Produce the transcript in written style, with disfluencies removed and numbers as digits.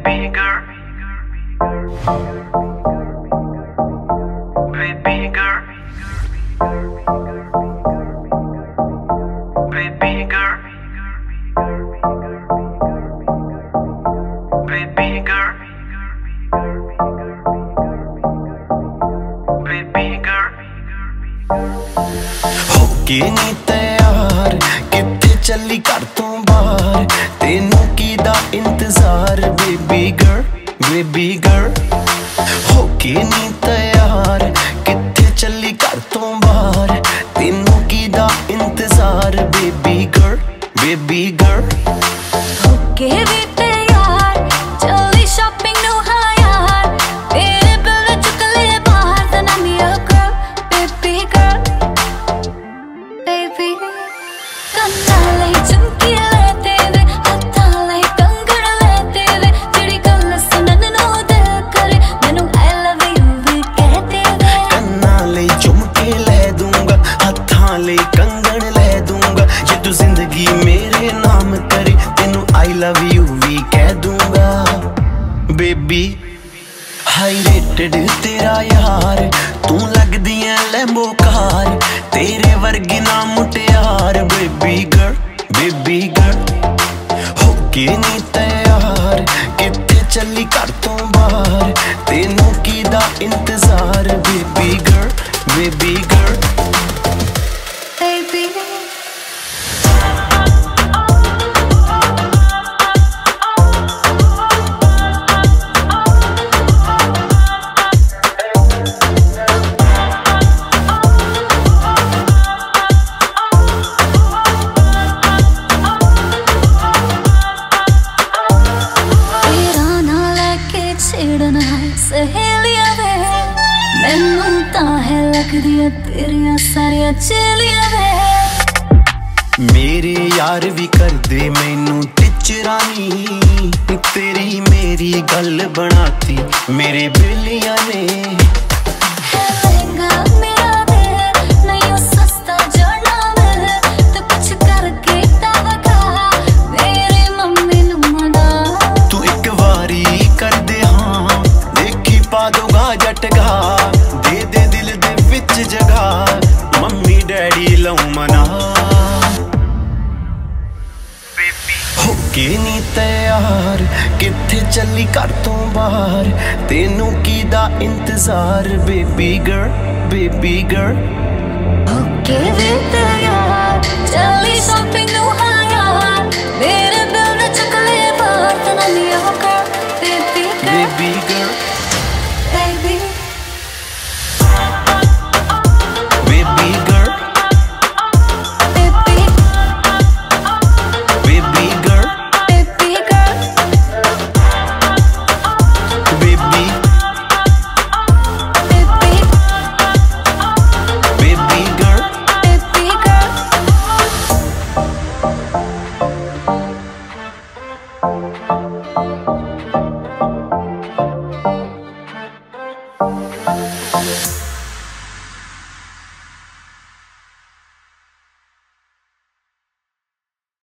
baby girl, baby girl, baby girl, baby girl, baby girl. होके नी तैयार कित्थे चली घर तो बाहर, तेनू कीदा इंतजार बेबी गर्ल, बेबी गर्ल। होके नी तैयार कित्थे चली घर तो बाहर, तेनू कीदा इंतजार बेबी गर्ल, बेबी गर्ल। होके भी तैयार चली शॉपिंग नू हाँ यार, तेरे बिल चुक ले बाहर then I'm your girl, baby girl, baby। ਕੰਨਾਂ ਲਈ ਝੁਮਕੀ ਲੈ ਤੇਰੇ, ਹੱਥਾਂ ਲਈ ਕੰਗਣ ਲੈ ਤੇਰੇ, ਜਿਹੜੀ ਗੱਲ ਸੁਣਨ ਨੂੰ ਦਿਲ ਕਰੇ ਮੈਨੂੰ I love you ਵੀ ਕਹਿ ਤੇਰੇ। ਕੰਨਾਂ ਲਈ ਝੁਮਕੇ ਲੈ ਦੂੰਗਾ, ਹੱਥਾਂ ਲਈ ਕੰਗਣ ਲੈ ਦੂੰਗਾ, ਜੇ ਤੂੰ ਜ਼ਿੰਦਗੀ ਮੇਰੇ ਨਾਮ ਕਰੇ ਤੈਨੂੰ I love you ਵੀ ਕਹਿ ਦੂੰਗਾ ਬੇਬੀ। ਹਾਈ ਰੇਟਡ ਤੇਰਾ ਯਾਰ, ਤੂੰ ਲੱਗਦੀ ਐ ਲੈਂਬੋ ਕਾਰ, ਤੇਰੇ ਵਰਗੀ ਨਾ ਮੁਟਿਆਰ ਬੇਬੀ ਗਰਲ, ਬੇਬੀ ਗਰਲ। ਹੋਕੇ ਨੀ ਤੈयार ਕਿੱਥੇ ਚੱਲੀ ਘਰ ਤੋਂ ਬਾਹਰ, ਤੈਨੂੰ ਕੀਦਾ ਇੰਤਜ਼ਾਰ baby girl, baby girl. Baby ਛੇੜਨਾ ਸਹੇਲੀਆਂ ਵੇ, ਮੈਨੂੰ ਤਾਂ ਹੈ ਲੱਗਦੀਆਂ ਤੇਰੀਆਂ ਸਾਰੀਆਂ ਚੇਲੀਆਂ ਵੇ। ਮੇਰੇ ਯਾਰ ਵੀ ਕਰਦੇ ਮੈਨੂੰ ਟਿਚਰਾਨੀ, ਤੇਰੀ ਮੇਰੀ ਗੱਲ ਬਣਾਤੀ ਮੇਰੇ ਬੇਲੀਆਂ ਨੇ। ਲਹਿੰਗਾ ਮੇਰਾ ਵੇ ਨਹੀਂ ਉਹ ਸਸਤਾ ਜੜਨਾ ਵੇ, ਤੂੰ ਕੁਛ ਕਰਕੇ ਤਾਂ ਵਖਾ ਮੇਰੀ ਮੰਮੀ ਨੂੰ ਮਨਾ। ਤੂੰ ਇੱਕ ਵਾਰੀ ਕਰਦੇ ਹਾਂ ਦੇਖੀ ਪਾ ਦੋਗਾ ਜਟਗਾ, ਦੇ ਦੇ ਦਿਲ ਦੇ ਵਿੱਚ ਜਗਾ ਮੰਮੀ ਡੈਡੀ ਲਉ ਮਨਾ। ਹੋਕੇ ਨੀ ਤੈयार ਕਿੱਥੇ ਚੱਲੀ ਘਰ ਤੋਂ ਬਾਹਰ, ਤੈਨੂੰ ਕੀਦਾ ਇੰਤਜ਼ਾਰ ਬੇਬੀ ਗਰਲ, ਬੇਬੀ ਗਰਲ। ਹੋਕੇ ਵੀ ਤੈयार ਚੱਲੀ ਸ਼ਾਪਿੰਗ ਨੂੰ ਹਾਂ ਯਾਰ, ਮੇਰੇ ਬਿਲ ਨੇ ਚੁੱਕ ਲੈ ਬਾਹਰ then I'm your girl, baby girl, baby girl, baby baby girl, baby baby girl, baby girl, baby, baby baby girl. baby girl।